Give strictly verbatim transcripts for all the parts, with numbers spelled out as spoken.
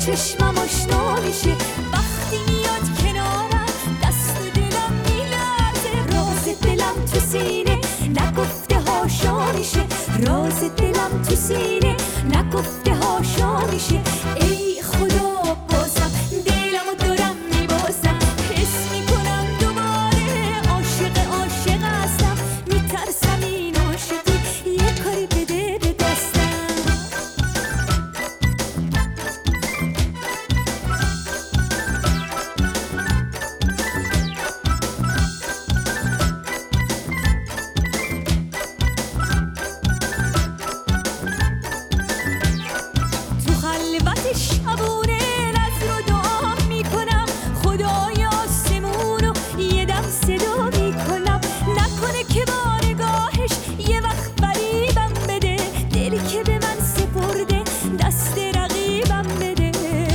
چشمم آشنا میشه. وقتی میاد کنارم دست و دلم میلرزه. راز دلم تو سینه نگفته هاشا میشه. راز دلم تو سینه نگفته هاشا میشه. ای خدا بازم دلمو دارم میبازم. حس میکنم دوباره عاشق عاشق هستم. میترسم این عاشقی یه کاری بده به دستم. تو خلوت شبونه نظر رو دعا میکنم. خدای آسمونو یه دم صدا میکنم. نکنه که با نگاهش یه وقت فریبم بده. دلی که به من سپرده دست رقیبم بده.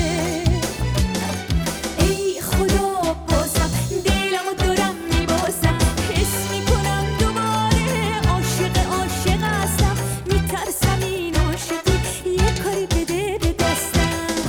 ای خدا بازم دلمو دارم میبازم. حس میکنم دوباره عاشق عاشق هستم. میترسم این عاشقی یه کاری بده به دستم.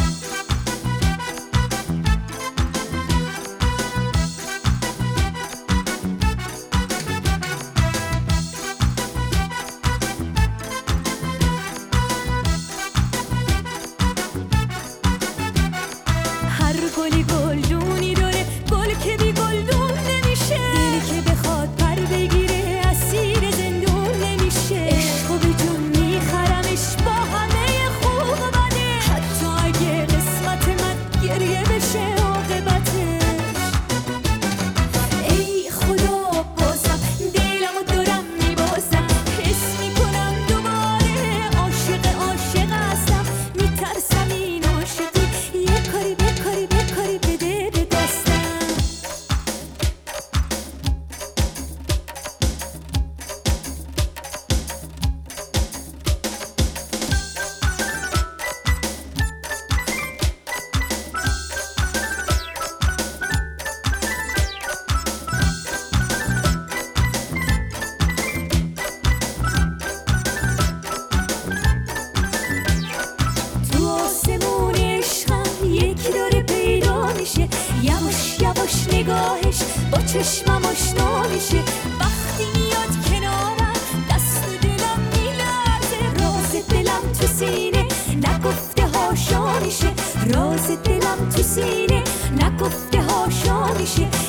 هر گلی گلدونی داره. گل که بی گلدون نمیشه. دلی که بخواد پر بگیره اسیر زندون نمیشه. عشقو به جون میخرمش با همه خوب و بده. حتی اگه قسمت من گریه بشه عاقبتش. ای خدا بازم دلمو دارم میبازم. حس میکنم دوباره عاشق عاشق هستم. میترسم این عاشقی یه کاری به کاری به کاری بده به دستم. تو آسمون عشقم یکی داره پیدا میشه. یواش یواش نگاهش با چشمم آشنا میشه. وقتی میاد کنارم دست و دلم میلرزه. راز دلم تو سینه نگفته هاشا میشه. راز دلم تو سینه نگفته هاشا میشه.